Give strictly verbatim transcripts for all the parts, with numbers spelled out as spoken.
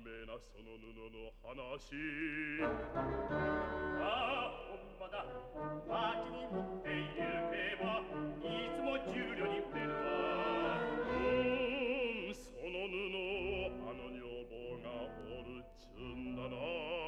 命なその布の話。 ああ、ほんまだ。町に持って行けばいつも十両に売れるわ。 うーん、その布あの女房がおるっちゅうんだな。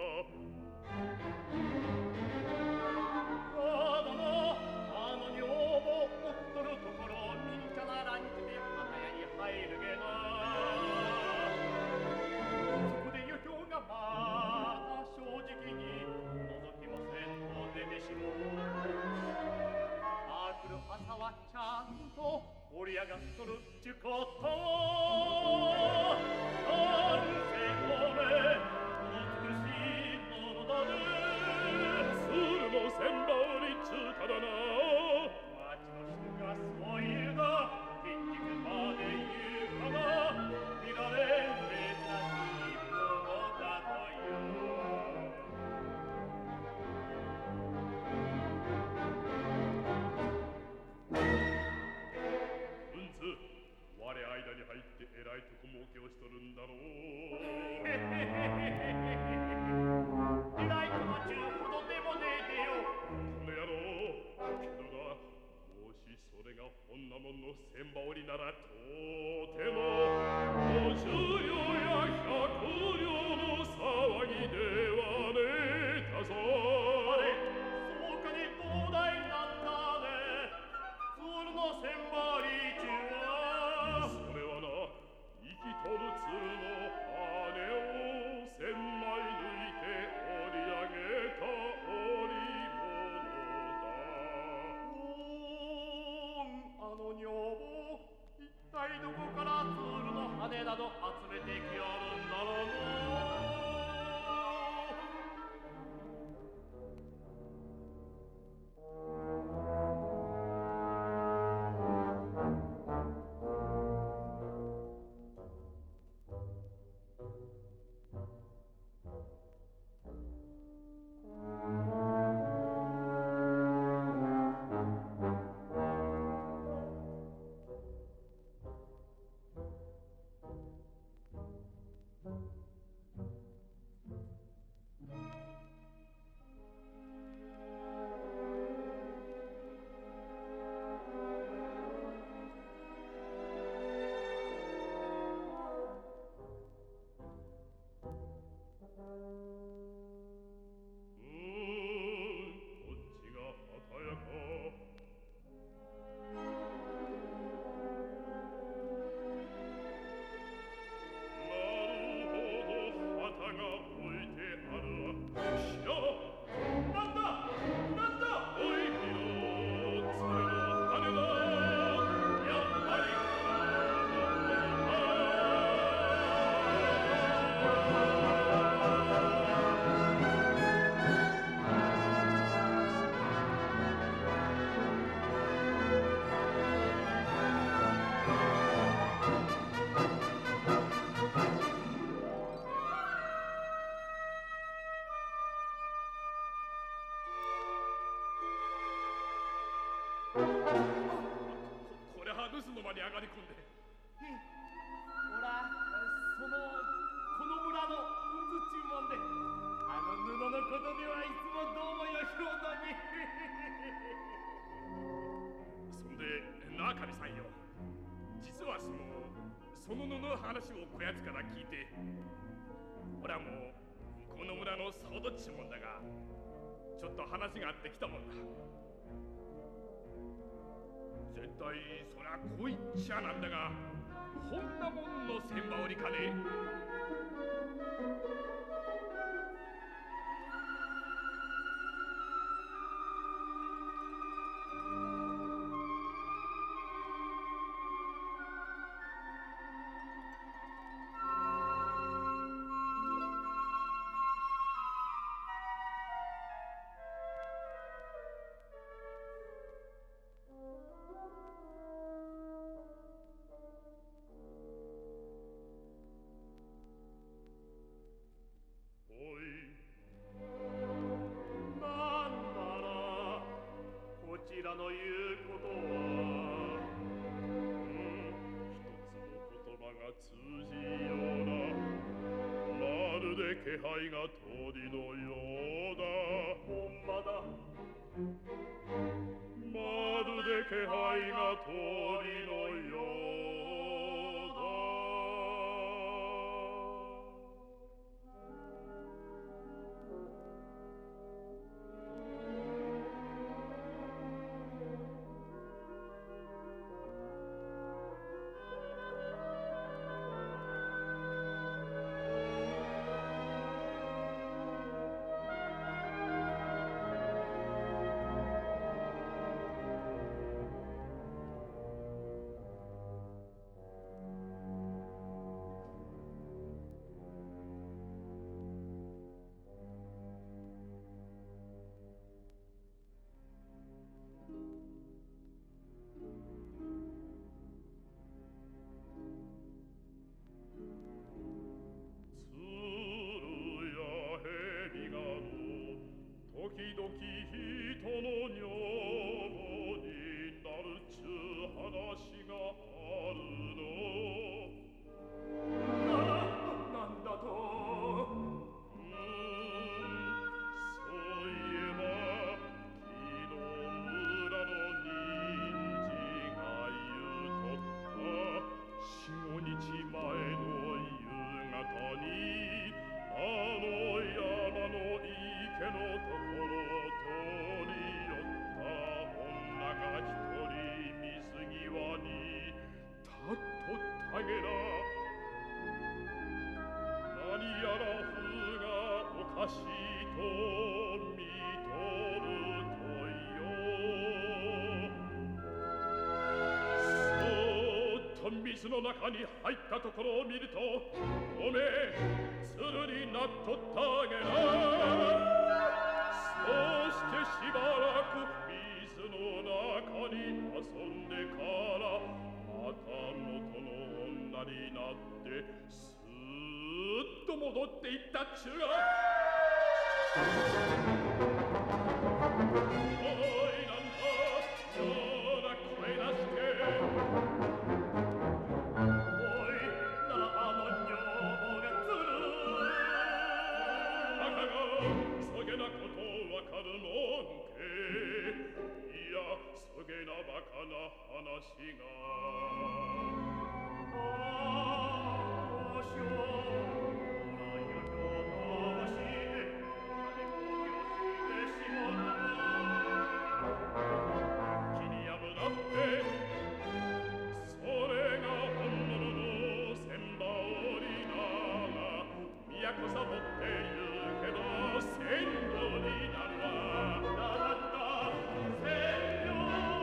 あだな、あの女房おっとるところみんちゃなランチで花屋に入るげな。そこで余興がまた正直に覗きもせんと出てしまう。ああ来る朝はちゃんと盛り上がっとるっちゅこと。なんせこれ美しいものだね。 鶴の千羽織っちゅうただな。 町の人がそう言うが結局まで言うかな。見られん珍しいものだという。 うんつ、我間に入ってえらいとこ儲けをしとるんだろう。 えらいことちゅうほどでもねえでよ。 この野郎。けどな、もしそれがほんなもんの千羽織ならとてもごじゅう両や百両の騒ぎではねえだぞ。 あれ、そうかにどうだいなんだね。鶴の千羽織中はそれはな、生きとる鶴の羽を千枚抜いて織り上げた織物だ。 おーん、あの女房一体どこから鶴の羽など集めてきやるんだろうな。 これは留守の間に上がり込んで。 ほら、そのこの村のうつちゅうもんで、あの布のことではいつもどうもよしほどに。 そんでな、かみさんよ、実はそのその布の話をこやつから聞いて、俺はもうこの村の総どっちゅうもんだが、ちょっと話があってきたもんだ。絶対そりゃこう言っちゃなんだが、こんなもんの千羽織かね。 で気配が鳥のようだほんまだまるで気配が鳥のようだ時々人の女房になるちゅう話があるのなんだとうーんそういえば木の村の人参が言うとった四五日前の夕方にあの山の池のところ通り寄った女が一人水際にたっとったげら何やら風がおかしいと見とるとよそーっと水の中に入ったところを見るとおめえ鶴になっとったげらそうしてしばらく水の中に遊んでからまた元の女になってスーッと戻っていったっちゅうがおいなんだ妙な声出しておいなあの女房がずるバカがそげなことわかるもんけいやそげなバカな話がああどうしようほらよよどうして誰もよしてしまった気にやむなってそれが本物の千羽織なら都サボって言うけど千両になるわだった千両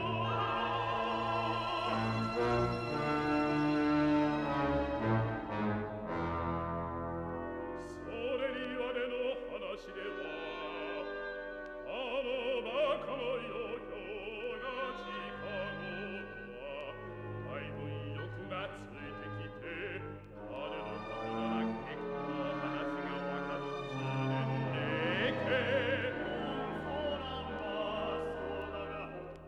それに我の話ではあのバカのよひょうが近頃はだいぶ欲がついてきて誰のことなら結構話がわかるっちゅうねんねけそうなんだそうだが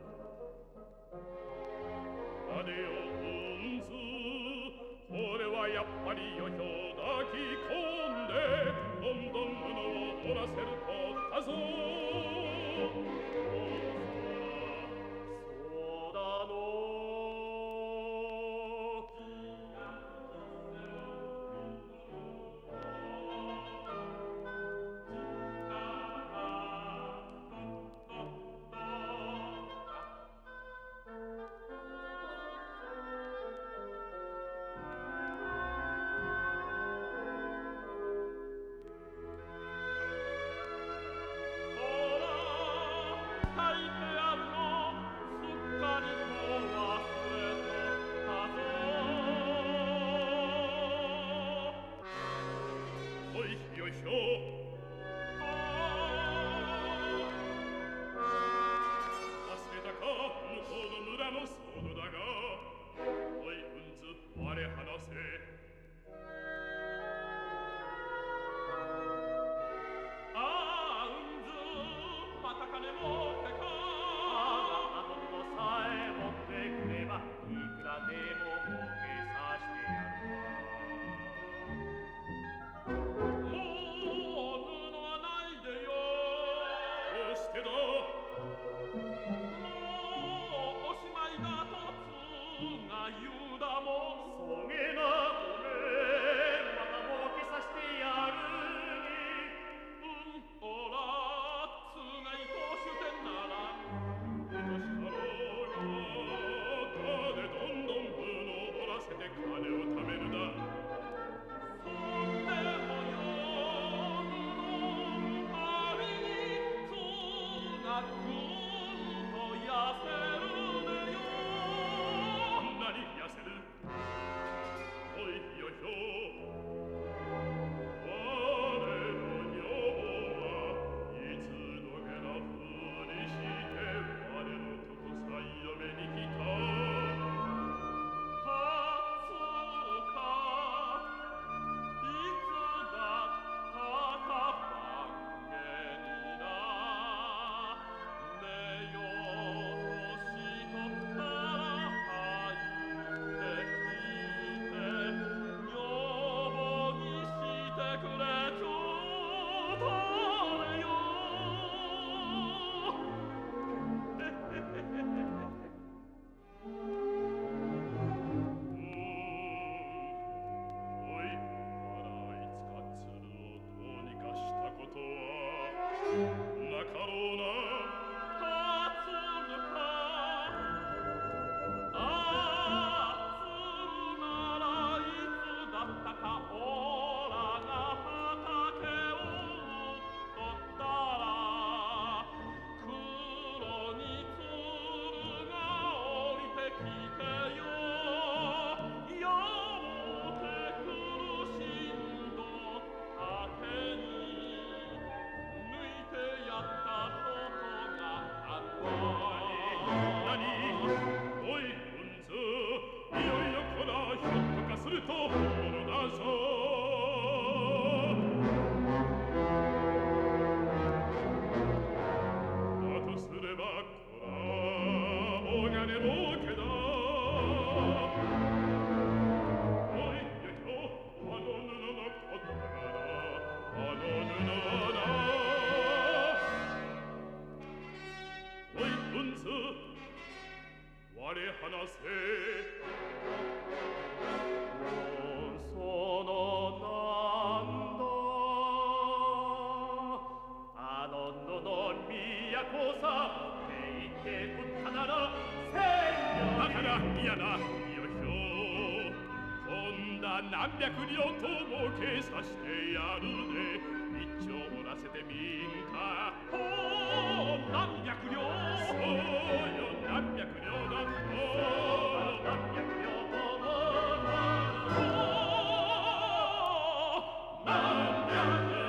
あれようんず俺はやっぱりよひょう抱き込んでどんどん布を折らせるとったぞそうだのおいよいしょ忘れたか向こうの村のソードだがおいうんず我話せああうんずまた金持ってかあの布さえ持ってくればいくらでも儲けさしてやるわもうこさって言っておったなら千両だから嫌だよひょ今度は何百両とも計さしてやるで一丁おらせてみんかほう何百両そうよ何百両だと何百両ともほう何百両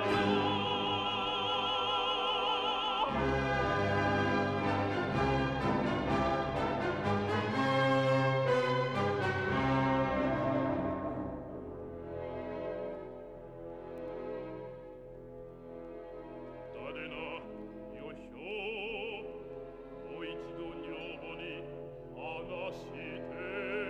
誰なよひょもう一度女房に話して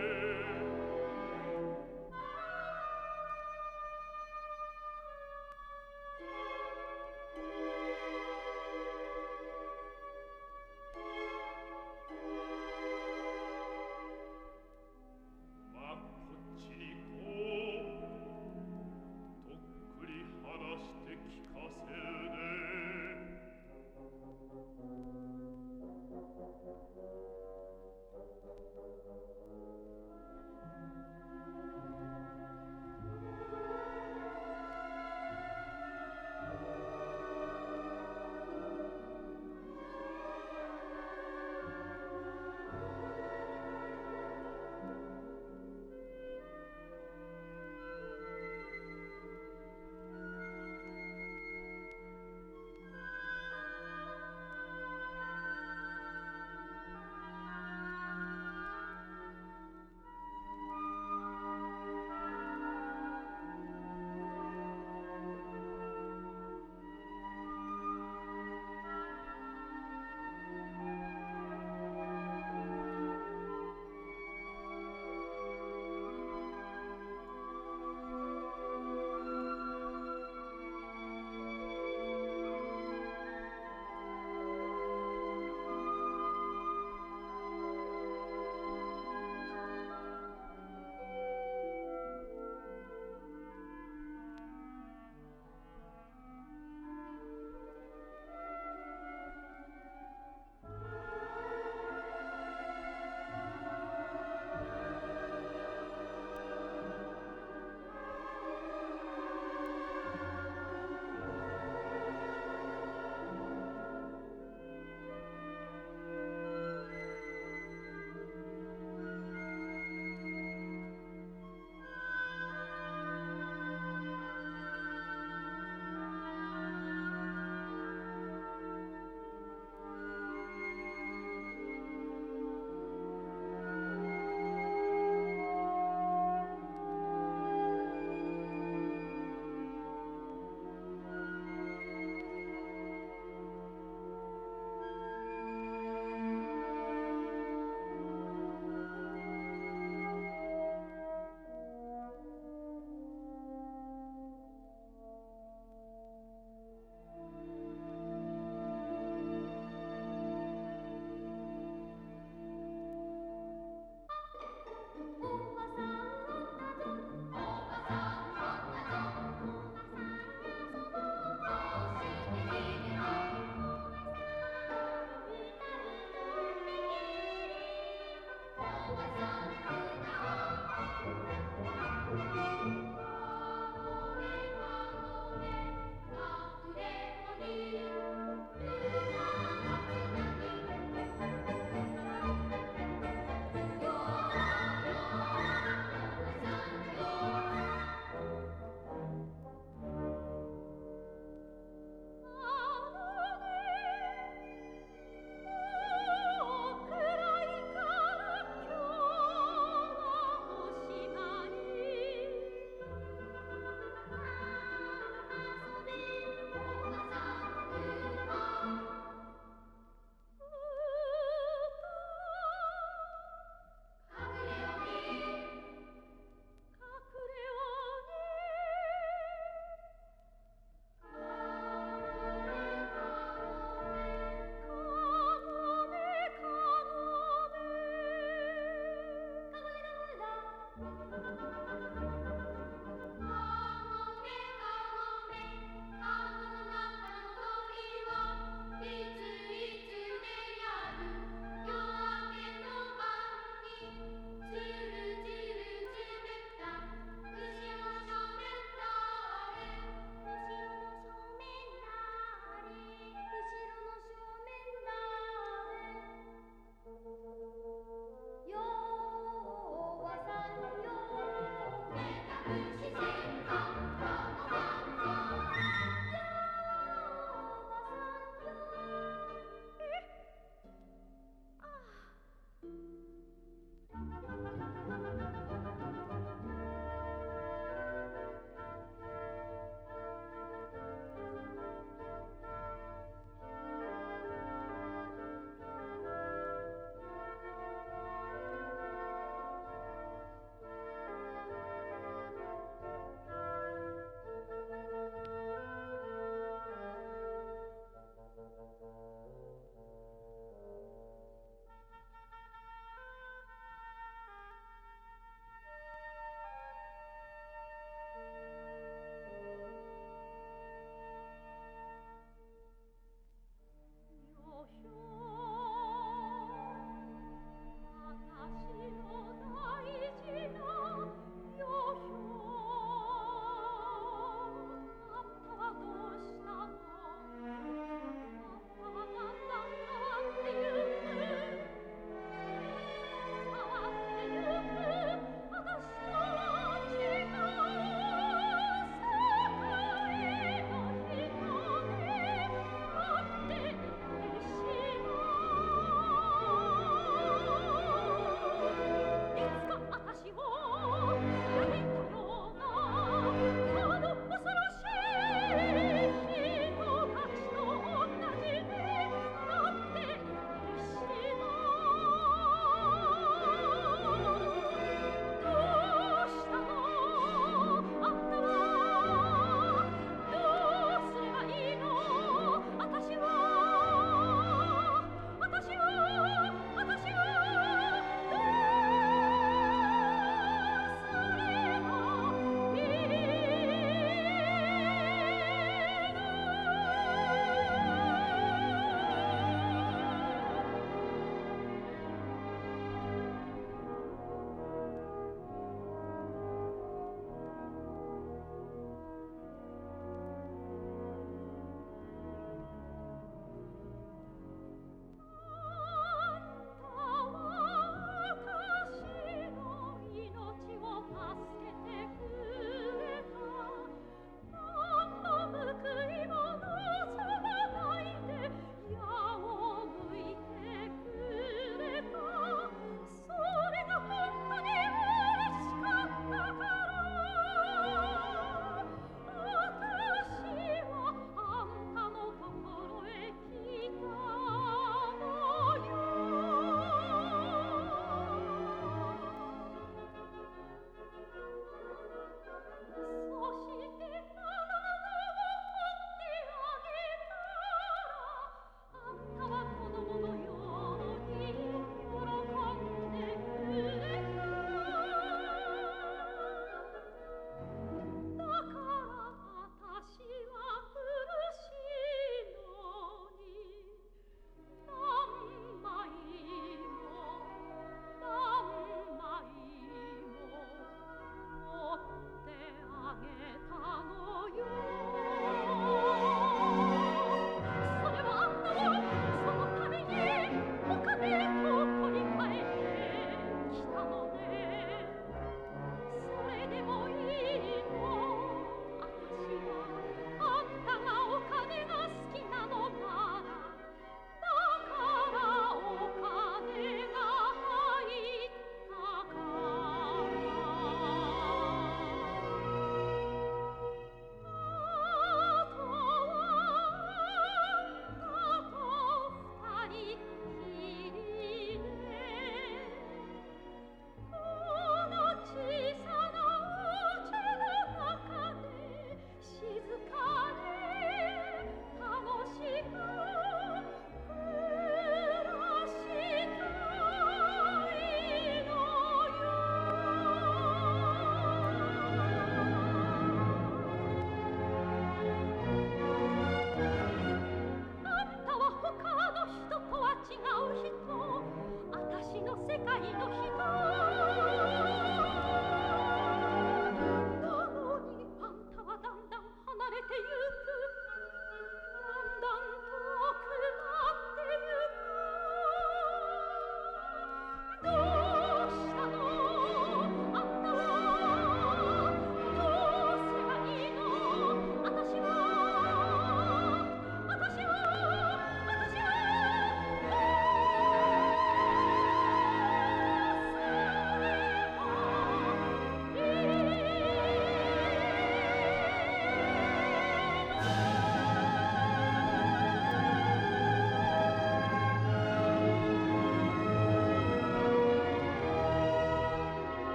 まあこっちにこうとっくり話して聞かせる